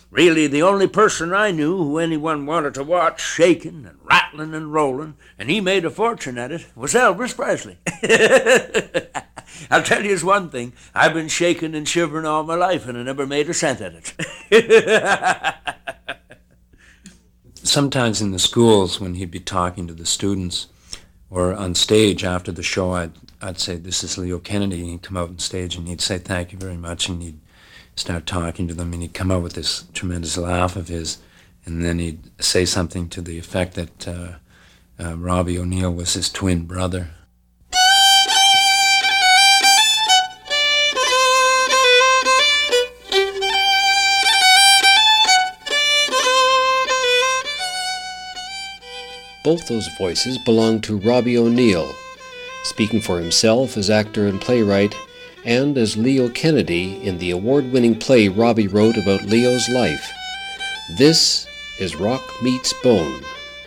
Really, the only person I knew who anyone wanted to watch shaking and rattling and rolling, and he made a fortune at it, was Elvis Presley. I'll tell you one thing, I've been shaking and shivering all my life, and I never made a cent at it. Sometimes in the schools, when he'd be talking to the students, or on stage after the show, I'd say, "This is Leo Kennedy," and he'd come out on stage and he'd say, "Thank you very much," and he'd start talking to them, and he'd come out with this tremendous laugh of his, and then he'd say something to the effect that Robbie O'Neill was his twin brother. Both those voices belong to Robbie O'Neill, speaking for himself as actor and playwright, and as Leo Kennedy in the award-winning play Robbie wrote about Leo's life. This is Rock Meets Bone.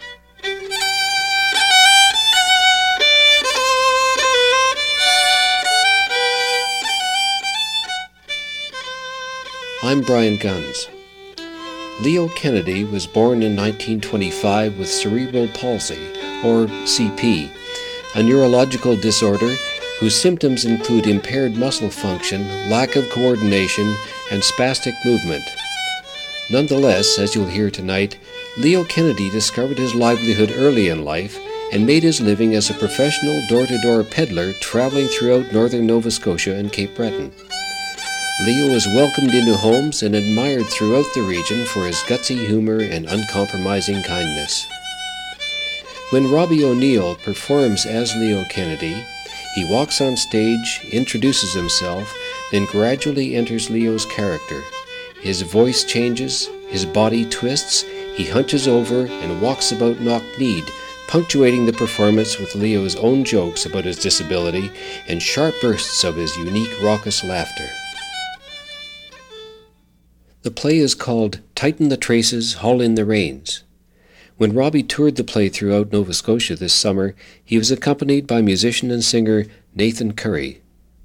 I'm Brian Guns. Leo Kennedy was born in 1925 with cerebral palsy, or CP, a neurological disorder whose symptoms include impaired muscle function, lack of coordination, and spastic movement. Nonetheless, as you'll hear tonight, Leo Kennedy discovered his livelihood early in life and made his living as a professional door-to-door peddler traveling throughout northern Nova Scotia and Cape Breton. Leo was welcomed into homes and admired throughout the region for his gutsy humor and uncompromising kindness. When Robbie O'Neill performs as Leo Kennedy, he walks on stage, introduces himself, then gradually enters Leo's character. His voice changes, his body twists, he hunches over and walks about knock-kneed, punctuating the performance with Leo's own jokes about his disability and sharp bursts of his unique raucous laughter. The play is called Tighten the Traces, Haul in the Reins. When Robbie toured the play throughout Nova Scotia this summer, he was accompanied by musician and singer Nathan Curry.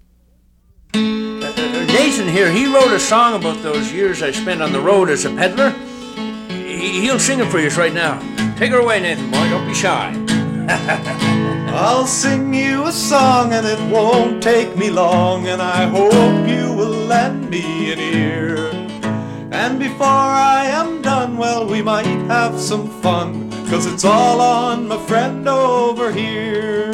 Nathan here, he wrote a song about those years I spent on the road as a peddler. He'll sing it for you right now. Take her away, Nathan, boy, don't be shy. I'll sing you a song and it won't take me long, and I hope you will lend me an ear. And before I am done, well, we might have some fun, 'cause it's all on my friend over here.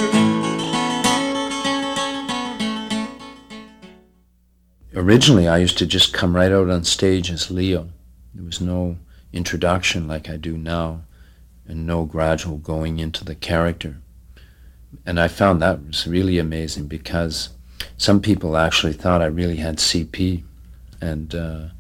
Originally, I used to just come right out on stage as Leo. There was no introduction like I do now, and no gradual going into the character. And I found that was really amazing, because some people actually thought I really had CP, and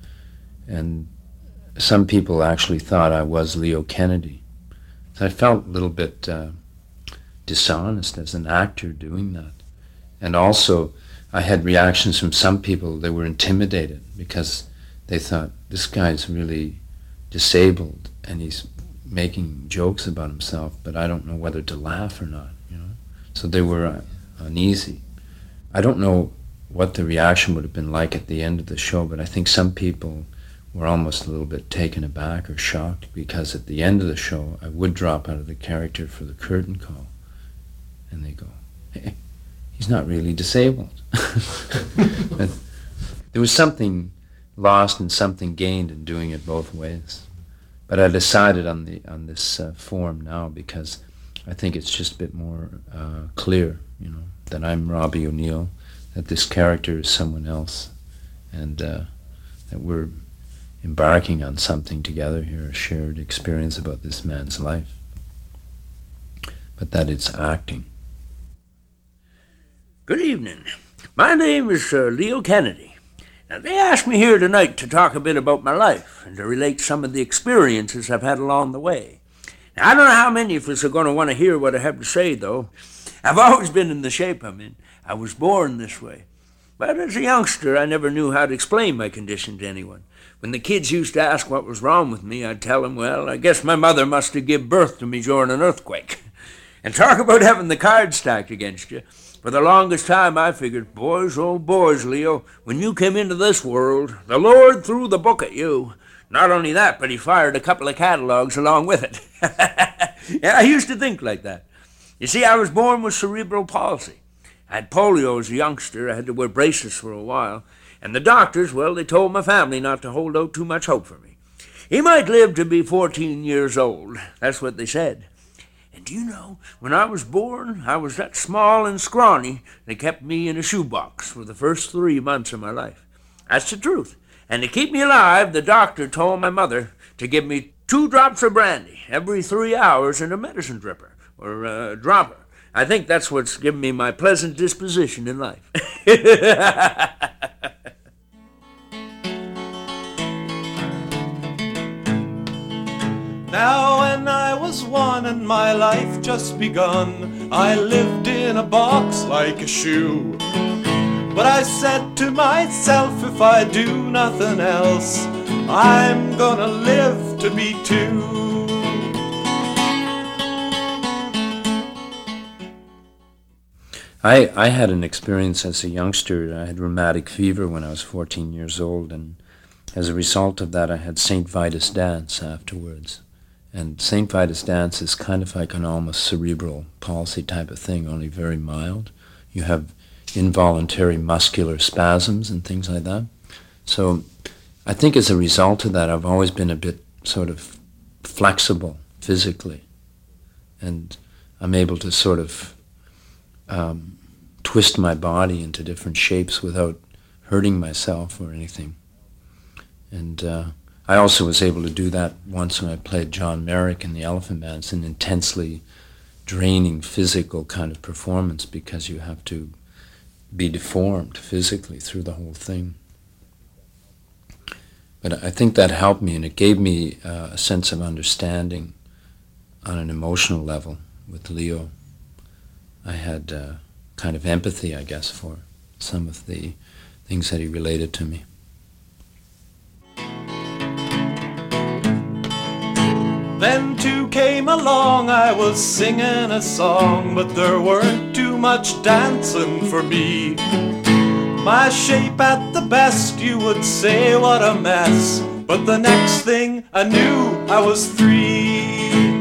some people actually thought I was Leo Kennedy. So I felt a little bit dishonest as an actor doing that. And also, I had reactions from some people that were intimidated, because they thought, this guy's really disabled and he's making jokes about himself, but I don't know whether to laugh or not, you know. So they were uneasy. I don't know what the reaction would have been like at the end of the show, but I think some people were almost a little bit taken aback or shocked, because at the end of the show I would drop out of the character for the curtain call, and they go, "Hey, he's not really disabled." But there was something lost and something gained in doing it both ways. But I decided on this form now, because I think it's just a bit more clear, you know, that I'm Robbie O'Neill, that this character is someone else, and that we're embarking on something together here, a shared experience about this man's life, but that it's acting. Good evening. My name is Leo Kennedy. Now, they asked me here tonight to talk a bit about my life and to relate some of the experiences I've had along the way. Now, I don't know how many of us are going to want to hear what I have to say, though. I've always been in the shape I'm in. I was born this way. But as a youngster, I never knew how to explain my condition to anyone. When the kids used to ask what was wrong with me, I'd tell them, well, I guess my mother must have given birth to me during an earthquake. And talk about having the cards stacked against you. For the longest time, I figured, boys, oh boys, Leo, when you came into this world, the Lord threw the book at you. Not only that, but he fired a couple of catalogs along with it. Yeah, I used to think like that. You see, I was born with cerebral palsy. I had polio as a youngster. I had to wear braces for a while. And the doctors, well, they told my family not to hold out too much hope for me. He might live to be 14 years old. That's what they said. And do you know, when I was born, I was that small and scrawny, they kept me in a shoebox for the first 3 months of my life. That's the truth. And to keep me alive, the doctor told my mother to give me 2 drops of brandy every 3 hours in a medicine dripper, or a dropper. I think that's what's given me my pleasant disposition in life. Now when I was 1 and my life just begun, I lived in a box like a shoe. But I said to myself, if I do nothing else, I'm gonna live to be 2. I had an experience as a youngster. I had rheumatic fever when I was 14 years old, and as a result of that I had St. Vitus dance afterwards. And St. Vitus dance is kind of like an almost cerebral palsy type of thing, only very mild. You have involuntary muscular spasms and things like that. So I think as a result of that, I've always been a bit sort of flexible physically. And I'm able to sort of twist my body into different shapes without hurting myself or anything. And I also was able to do that once when I played John Merrick in the Elephant Band. It's an intensely draining physical kind of performance because you have to be deformed physically through the whole thing. But I think that helped me, and it gave me a sense of understanding on an emotional level with Leo. I had kind of empathy, I guess, for some of the things that he related to me. Then 2 came along, I was singing a song, but there weren't too much dancing for me. My shape at the best, you would say what a mess, but the next thing I knew, I was 3.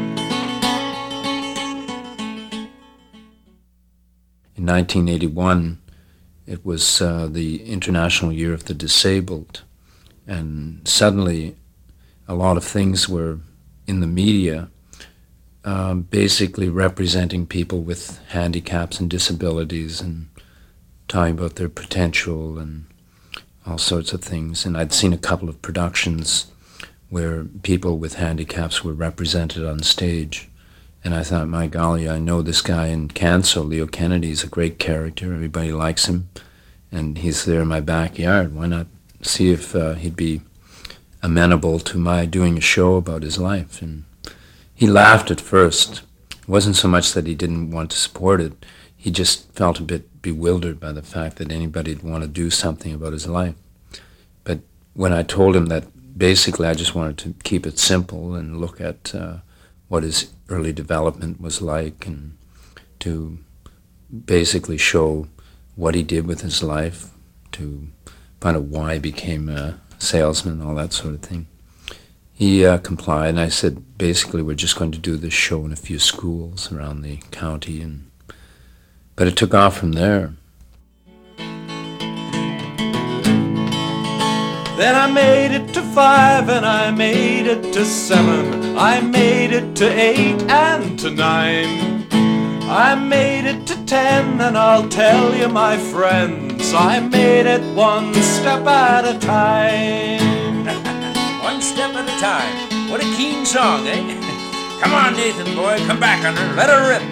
In 1981, it was the International Year of the Disabled, and suddenly a lot of things were in the media basically representing people with handicaps and disabilities and talking about their potential and all sorts of things. And I'd seen a couple of productions where people with handicaps were represented on stage. And I thought, my golly, I know this guy in Canso, Leo Kennedy, is a great character. Everybody likes him. And he's there in my backyard. Why not see if he'd be amenable to my doing a show about his life? And he laughed at first. It wasn't so much that he didn't want to support it. He just felt a bit bewildered by the fact that anybody'd want to do something about his life. But when I told him that basically I just wanted to keep it simple and look at what his early development was like, and to basically show what he did with his life, to find out why he became a salesman, all that sort of thing. He complied, and I said, basically, we're just going to do this show in a few schools around the county, but it took off from there. Then I made it to 5 and I made it to 7. I made it to 8 and to 9. I made it to 10 and I'll tell you, my friends, I made it one step at a time. One step at a time. What a keen song, eh? Come on, Nathan, boy, come back on her. Let her rip.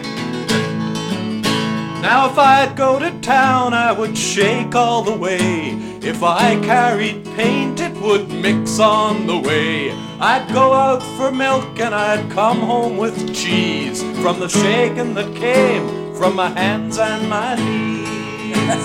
Now if I'd go to town, I would shake all the way. If I carried paint, it would mix on the way. I'd go out for milk and I'd come home with cheese from the shaking that came from my hands and my knees.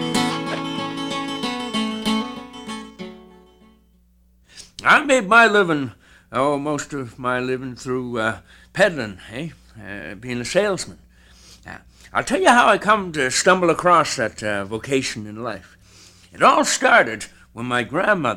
I made my living, most of my living through peddling, being a salesman. I'll tell you how I come to stumble across that vocation in life. It all started when my grandmother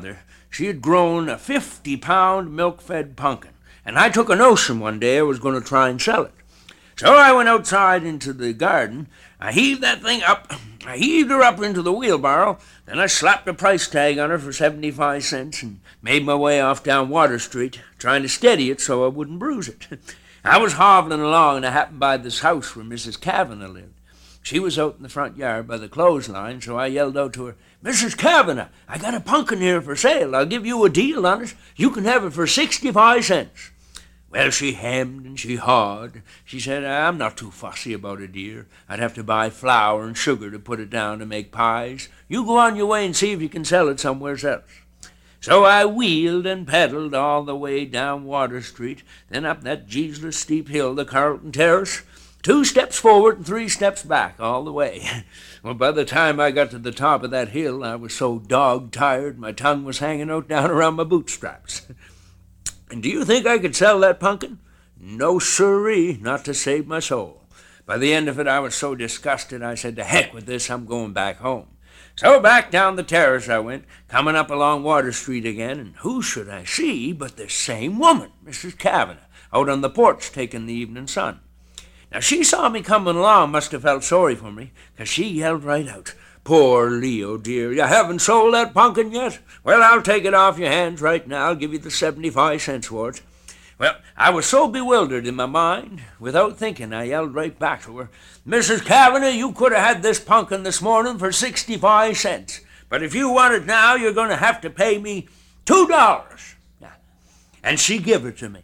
she had grown a 50-pound milk-fed pumpkin, and I took a notion one day I was going to try and sell it. So I went outside into the garden. I heaved that thing up. I heaved her up into the wheelbarrow. Then I slapped a price tag on her for 75 cents and made my way off down Water Street, trying to steady it so I wouldn't bruise it. I was hobbling along, and I happened by this house where Mrs. Kavanagh lived. She was out in the front yard by the clothesline, so I yelled out to her, "Mrs. Kavanagh, I got a pumpkin here for sale. I'll give you a deal on it. You can have it for 65 cents. Well, she hemmed and she hawed. She said, "I'm not too fussy about it, dear. I'd have to buy flour and sugar to put it down to make pies. You go on your way and see if you can sell it somewhere else." So I wheeled and pedaled all the way down Water Street, then up that Jesus steep hill, the Carlton Terrace, 2 steps forward and 3 steps back all the way. Well, by the time I got to the top of that hill, I was so dog-tired my tongue was hanging out down around my bootstraps. And do you think I could sell that pumpkin? No sirree, not to save my soul. By the end of it, I was so disgusted, I said, "To heck with this, I'm going back home." So back down the terrace I went, coming up along Water Street again, and who should I see but this same woman, Mrs. Kavanagh, out on the porch taking the evening sun. Now, she saw me coming along, must have felt sorry for me, 'cause she yelled right out, "Poor Leo, dear, you haven't sold that pumpkin yet? Well, I'll take it off your hands right now. I'll give you the 75 cents for it." Well, I was so bewildered in my mind, without thinking, I yelled right back to her, "Mrs. Kavanagh, you could have had this pumpkin this morning for 65 cents. But if you want it now, you're going to have to pay me $2. And she give it to me.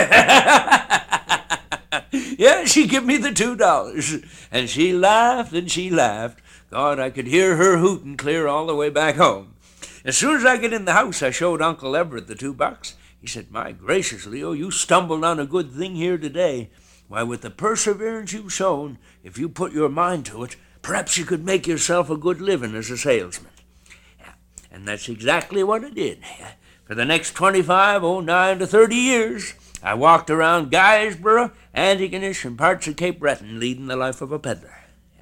Yeah, she give me the $2. And she laughed and she laughed. God, I could hear her hooting clear all the way back home. As soon as I get in the house, I showed Uncle Everett the $2. He said, "My gracious, Leo, you stumbled on a good thing here today. Why, with the perseverance you've shown, if you put your mind to it, perhaps you could make yourself a good living as a salesman." Yeah, and that's exactly what I did. For the next 25 to 30 years, I walked around Guysborough, Antigonish, and parts of Cape Breton, leading the life of a peddler.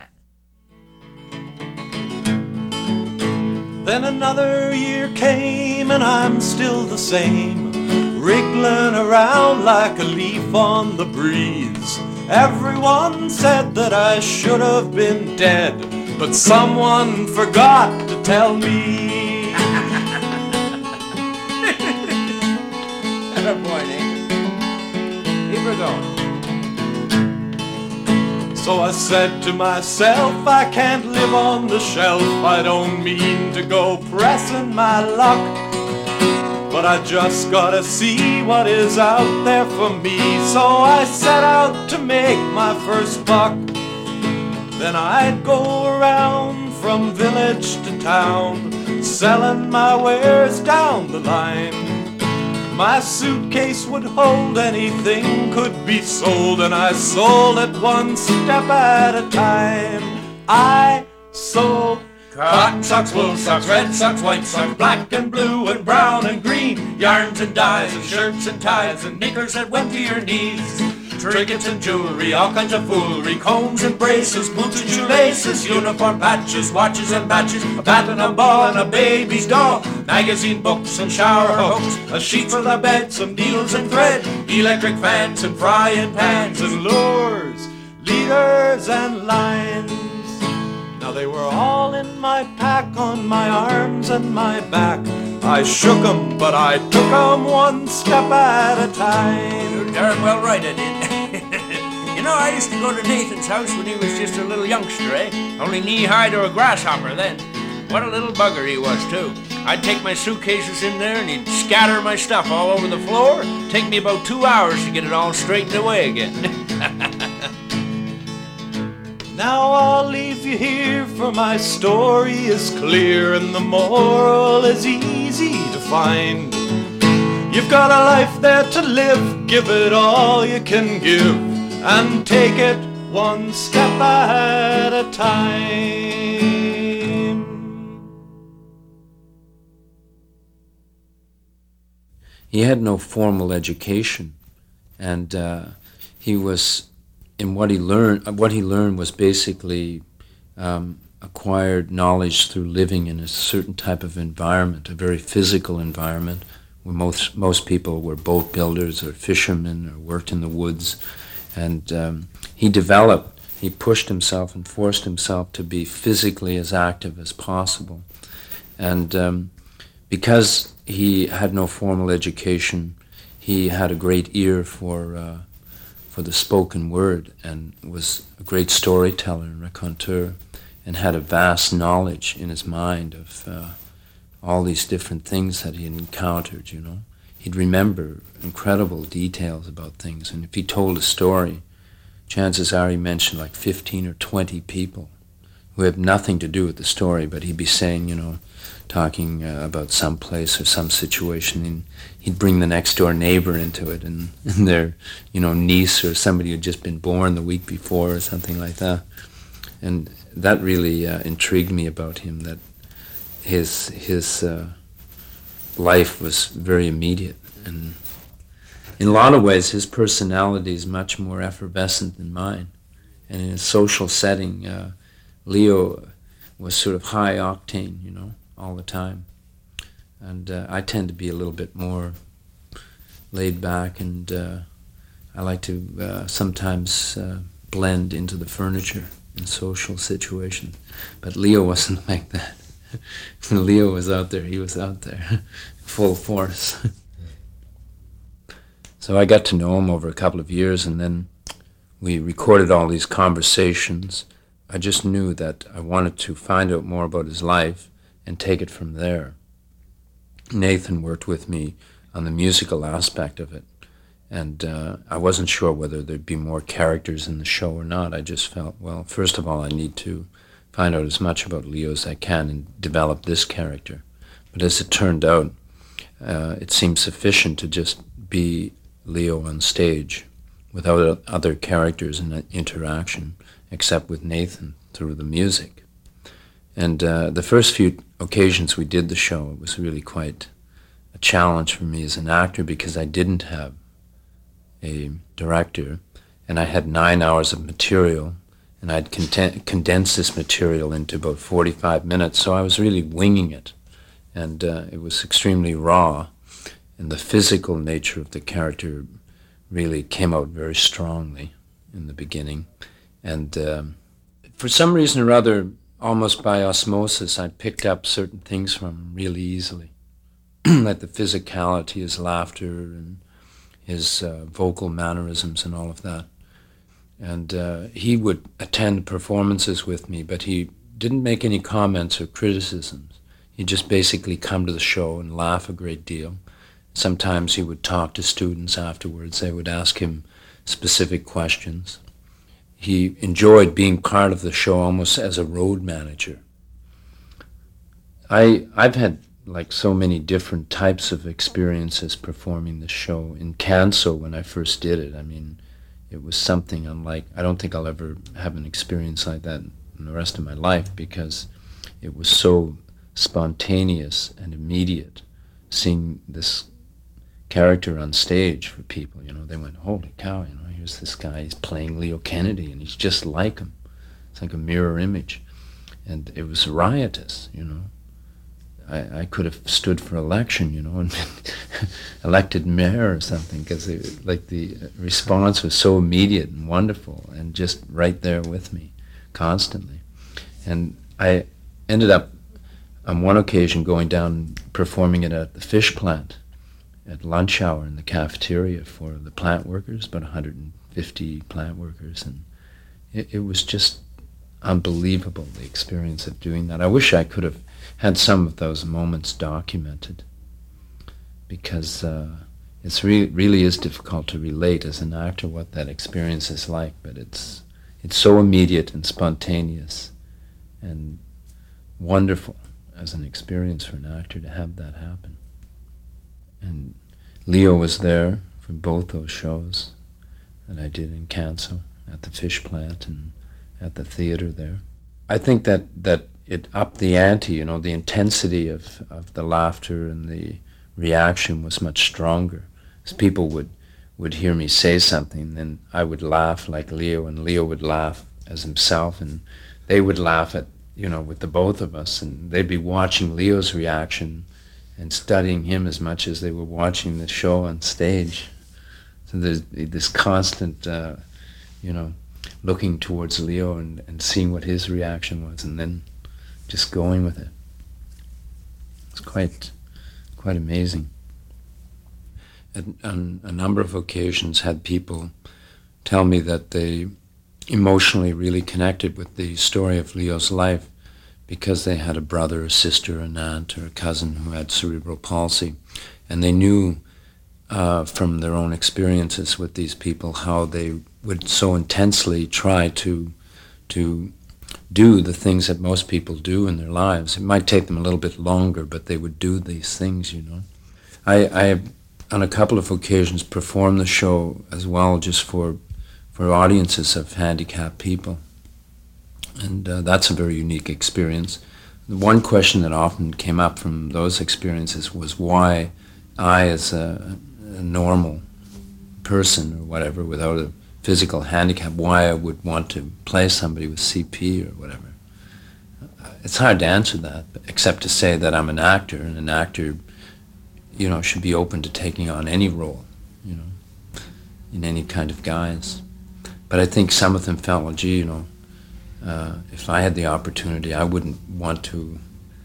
Then another year came and I'm still the same, wriggling around like a leaf on the breeze. Everyone said that I should have been dead, but someone forgot to tell me. That boy, Nate. Keep her going. So I said to myself, I can't live on the shelf. I don't mean to go pressing my luck, but I just gotta see what is out there for me. So I set out to make my first buck. Then I'd go around from village to town, selling my wares down the line. My suitcase would hold anything could be sold, and I sold it one step at a time. I sold cotton socks, wool socks, red socks, white socks, black and blue and brown and green, yarns and dyes and shirts and ties and knickers that went to your knees, trinkets and jewelry, all kinds of foolery, combs and braces, boots and shoelaces, uniform patches, watches and patches, a bat and a ball and a baby's doll, magazine books and shower hooks, a sheet for the bed, some needles and thread, electric fans and frying pans and lures, leaders and lines. Now they were all in my pack, on my arms and my back. I shook 'em, but I took 'em one step at a time. You're darn well right, I did. You know, I used to go to Nathan's house when he was just a little youngster, only knee-high to a grasshopper then. What a little bugger he was, too. I'd take my suitcases in there, and he'd scatter my stuff all over the floor. Take me about 2 hours to get it all straightened away again. Now I'll leave you here, for my story is clear, and the moral is easy to find. You've got a life there to live, give it all you can give, and take it one step at a time. He had no formal education, and he was, in what he learned was basically acquired knowledge through living in a certain type of environment, a very physical environment, where most people were boat builders or fishermen or worked in the woods. And he pushed himself and forced himself to be physically as active as possible. And because he had no formal education, he had a great ear for the spoken word and was a great storyteller and raconteur, and had a vast knowledge in his mind of all these different things that he had encountered, you know. He'd remember incredible details about things, and if he told a story, chances are he mentioned like 15 or 20 people who had nothing to do with the story, but he'd be saying, you know, talking about some place or some situation, and he'd bring the next door neighbor into it, and their, you know, niece or somebody who'd just been born the week before or something like that. And that really intrigued me about him, that his life was very immediate. And in a lot of ways, his personality is much more effervescent than mine. And in a social setting, Leo was sort of high octane, you know, all the time. And I tend to be a little bit more laid back, and I like to sometimes blend into the furniture in social situations. But Leo wasn't like that. When Leo was out there, he was out there, full force. So I got to know him over a couple of years, and then we recorded all these conversations. I just knew that I wanted to find out more about his life and take it from there. Nathan worked with me on the musical aspect of it, and I wasn't sure whether there'd be more characters in the show or not. I just felt, well, first of all, I need to find out as much about Leo as I can and develop this character. But as it turned out, it seemed sufficient to just be Leo on stage without other characters in interaction, except with Nathan through the music. And the first few occasions we did the show, it was really quite a challenge for me as an actor, because I didn't have a director, and I had 9 hours of material, and I'd condensed this material into about 45 minutes, so I was really winging it. And it was extremely raw, and the physical nature of the character really came out very strongly in the beginning. And for some reason or other, almost by osmosis, I picked up certain things from him really easily, like the physicality, his laughter, and his vocal mannerisms and all of that. And he would attend performances with me, but he didn't make any comments or criticisms. He'd just basically come to the show and laugh a great deal. Sometimes he would talk to students afterwards. They would ask him specific questions. He enjoyed being part of the show almost as a road manager. I've had like so many different types of experiences performing the show. In Canso, when I first did it, I mean, it was something unlike, I don't think I'll ever have an experience like that in the rest of my life, because it was so spontaneous and immediate, seeing this character on stage for people. You know, they went, holy cow, you know, here's this guy, he's playing Leo Kennedy, and he's just like him. It's like a mirror image. And it was riotous, you know. I could have stood for election, you know, and been elected mayor or something, because the response was so immediate and wonderful, and just right there with me constantly. And I ended up on one occasion going down and performing it at the fish plant at lunch hour in the cafeteria for the plant workers, about 150 plant workers, and it was just unbelievable, the experience of doing that. I wish I could have had some of those moments documented, because it's really is difficult to relate as an actor what that experience is like, but it's so immediate and spontaneous and wonderful as an experience for an actor to have that happen. And Leo was there for both those shows that I did in Canso, at the fish plant and at the theater there. I think that it upped the ante, you know, the intensity of the laughter and the reaction was much stronger. As people would hear me say something, then I would laugh like Leo, and Leo would laugh as himself, and they would laugh at with the both of us, and they'd be watching Leo's reaction and studying him as much as they were watching the show on stage. So there's this constant, looking towards Leo and seeing what his reaction was, and then just going with it. It's quite amazing. On a number of occasions, had people tell me that they emotionally really connected with the story of Leo's life because they had a brother, a sister, an aunt, or a cousin who had cerebral palsy, and they knew from their own experiences with these people how they would so intensely try to do the things that most people do in their lives. It might take them a little bit longer, but they would do these things, I have, on a couple of occasions, performed the show as well, just for audiences of handicapped people. And that's a very unique experience. The one question that often came up from those experiences was why I, as a normal person or whatever, without a physical handicap, why I would want to play somebody with CP or whatever. It's hard to answer that, except to say that I'm an actor, and an actor, should be open to taking on any role, in any kind of guise. But I think some of them felt, well, gee, if I had the opportunity, I wouldn't want to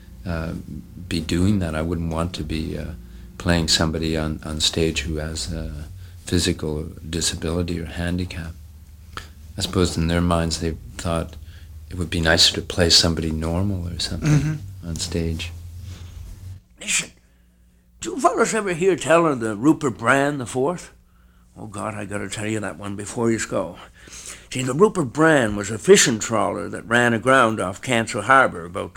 be doing that. I wouldn't want to be playing somebody on stage who has a physical disability or handicap. I suppose in their minds they thought it would be nicer to play somebody normal or something on stage. Listen, do you fellas ever hear tell of the Rupert Brand the Fourth? Oh, God, I got to tell you that one before you go. See, the Rupert Brand was a fishing trawler that ran aground off Canso Harbour about,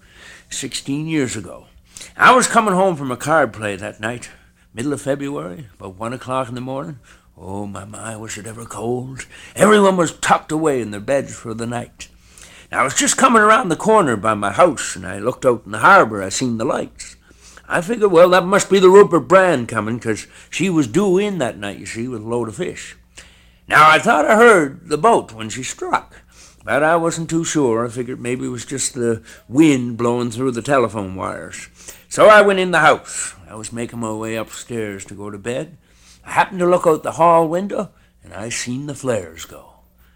16 years ago. I was coming home from a card play that night, middle of February, about 1 o'clock in the morning. Oh, my, was it ever cold. Everyone was tucked away in their beds for the night. Now, I was just coming around the corner by my house, and I looked out in the harbour. I seen the lights. I figured, well, that must be the Rupert Brand coming, because she was due in that night, you see, with a load of fish. Now, I thought I heard the boat when she struck, but I wasn't too sure. I figured maybe it was just the wind blowing through the telephone wires. So I went in the house. I was making my way upstairs to go to bed. I happened to look out the hall window, and I seen the flares go.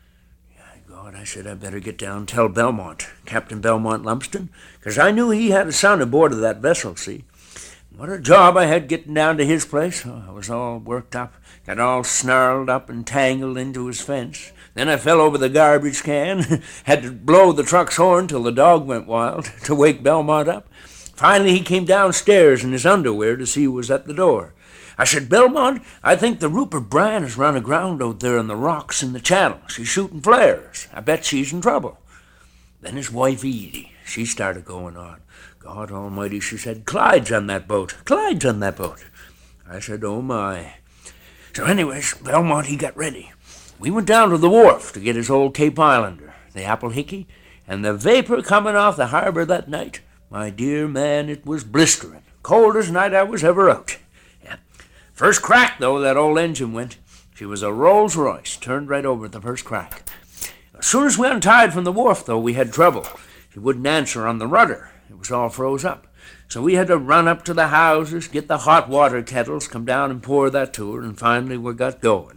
God, I said I better get down and tell Belmont, Captain Belmont Lumsden, because I knew he had a son aboard of that vessel, see. What a job I had getting down to his place. Oh, I was all worked up, got all snarled up and tangled into his fence. Then I fell over the garbage can, had to blow the truck's horn till the dog went wild to wake Belmont up. Finally, he came downstairs in his underwear to see who was at the door. I said, Belmont, I think the Rupert Brand has run aground out there on the rocks in the channel. She's shooting flares. I bet she's in trouble. Then his wife, Edie, she started going on. God almighty, she said, Clyde's on that boat. Clyde's on that boat. I said, oh, my. So anyways, Belmont, he got ready. We went down to the wharf to get his old Cape Islander, the Apple Hickey, and the vapor coming off the harbor that night, my dear man, it was blistering. Coldest night I was ever out. Yeah. First crack, though, that old engine went. She was a Rolls Royce, turned right over at the first crack. As soon as we untied from the wharf, though, we had trouble. She wouldn't answer on the rudder. It was all froze up. So we had to run up to the houses, get the hot water kettles, come down and pour that to her, and finally we got going.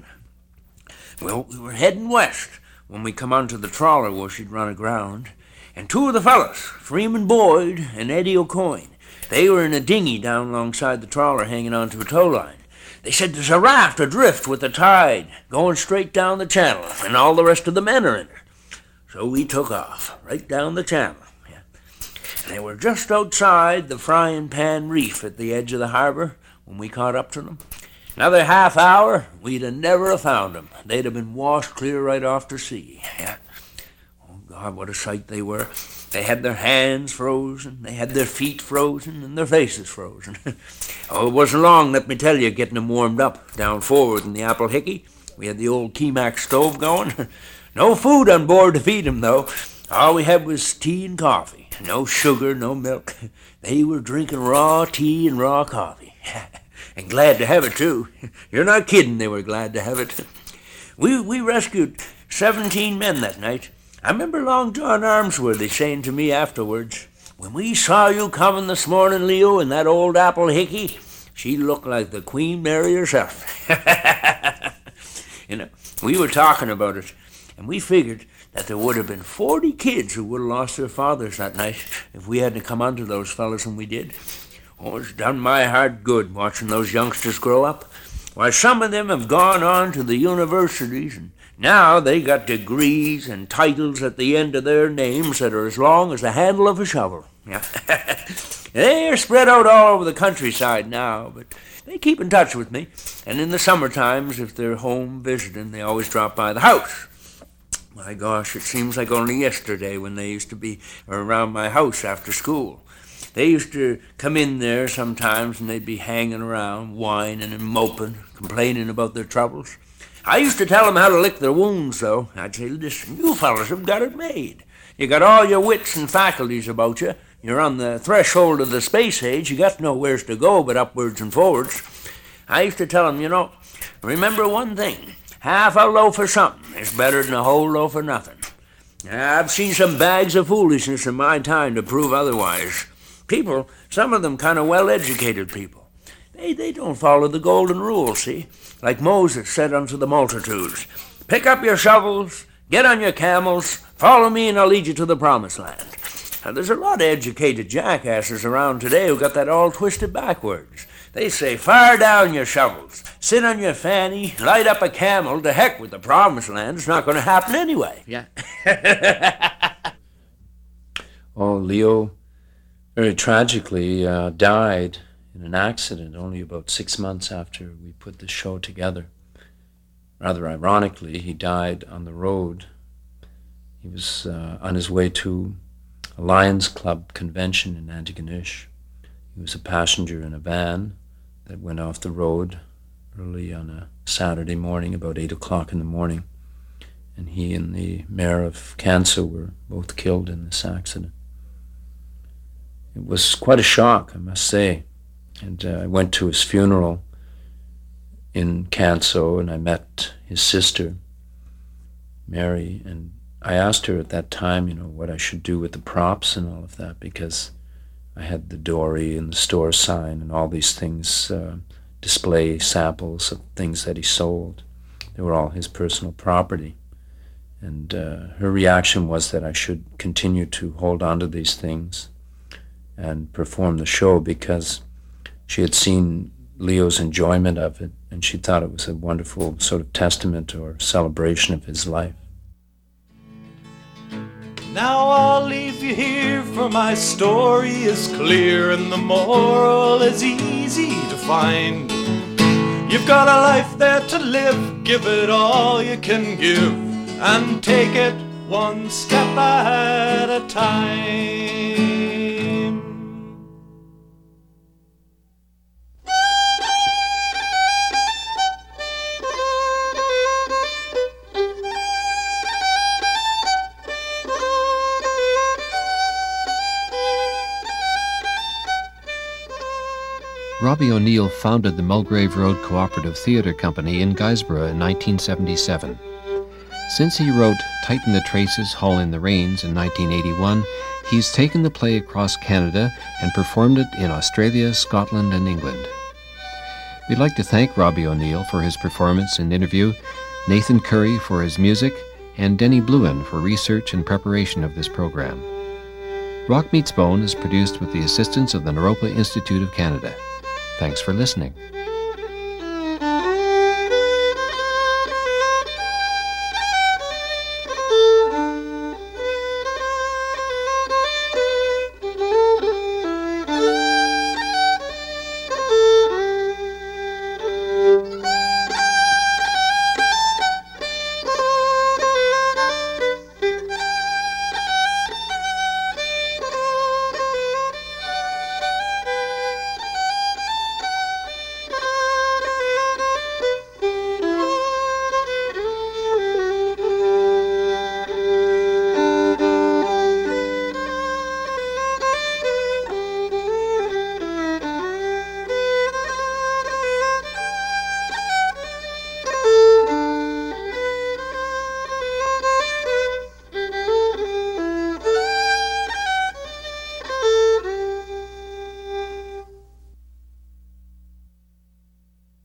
Well, we were heading west when we come onto the trawler where she'd run aground, and two of the fellas, Freeman Boyd and Eddie O'Coin, they were in a dinghy down alongside the trawler hanging onto a tow line. They said there's a raft adrift with the tide going straight down the channel, and all the rest of the men are in it. So we took off, right down the channel. They were just outside the Frying Pan Reef at the edge of the harbor when we caught up to them. Another half hour, we'd have never have found them. They'd have been washed clear right off to sea. Yeah. Oh, God, what a sight they were. They had their hands frozen, they had their feet frozen, and their faces frozen. Oh, it wasn't long, let me tell you, getting them warmed up down forward in the Apple Hickey. We had the old Kemax stove going. No food on board to feed them, though. All we had was tea and coffee. No sugar, no milk. They were drinking raw tea and raw coffee. And glad to have it, too. You're not kidding, they were glad to have it. We rescued 17 men that night. I remember Long John Armsworthy saying to me afterwards, "When we saw you coming this morning, Leo, in that old apple hickey, she looked like the Queen Mary herself." We were talking about it, and we figured that there would have been 40 kids who would have lost their fathers that night if we hadn't come onto those fellas when we did. Oh, it's done my heart good watching those youngsters grow up. Why, some of them have gone on to the universities, and now they got degrees and titles at the end of their names that are as long as the handle of a shovel. Yeah. They're spread out all over the countryside now, but they keep in touch with me. And in the summer times, if they're home visiting, they always drop by the house. My gosh, it seems like only yesterday when they used to be around my house after school. They used to come in there sometimes and they'd be hanging around, whining and moping, complaining about their troubles. I used to tell them how to lick their wounds, though. I'd say, "Listen, you fellas have got it made. You got all your wits and faculties about you. You're on the threshold of the space age. You got nowheres to go but upwards and forwards." I used to tell them, remember one thing. Half a loaf of something is better than a whole loaf of nothing. I've seen some bags of foolishness in my time to prove otherwise. People, some of them kind of well-educated people, they don't follow the golden rule, see? Like Moses said unto the multitudes, "Pick up your shovels, get on your camels, follow me and I'll lead you to the promised land." Now, there's a lot of educated jackasses around today who got that all twisted backwards. They say, "Fire down your shovels, sit on your fanny, light up a camel, to heck with the promised land. It's not going to happen anyway." Yeah. Oh, Leo very tragically died in an accident only about 6 months after we put the show together. Rather ironically, he died on the road. He was on his way to a Lions Club convention in Antigonish. He was a passenger in a van that went off the road early on a Saturday morning, about 8 o'clock in the morning. And he and the mayor of Canso were both killed in this accident. It was quite a shock, I must say. And I went to his funeral in Canso, and I met his sister, Mary, and I asked her at that time, what I should do with the props and all of that, because I had the dory and the store sign and all these things, display samples of things that he sold. They were all his personal property. And her reaction was that I should continue to hold on to these things and perform the show, because she had seen Leo's enjoyment of it, and she thought it was a wonderful sort of testament or celebration of his life. Now I'll leave you here, for my story is clear and the moral is easy to find. You've got a life there to live, give it all you can give, and take it one step at a time. Robbie O'Neill founded the Mulgrave Road Cooperative Theatre Company in Guysborough in 1977. Since he wrote Tighten the Traces, Haul in the Reins in 1981, he's taken the play across Canada and performed it in Australia, Scotland, and England. We'd like to thank Robbie O'Neill for his performance and interview, Nathan Curry for his music, and Denny Bluin for research and preparation of this program. Rock Meets Bone is produced with the assistance of the Naropa Institute of Canada. Thanks for listening.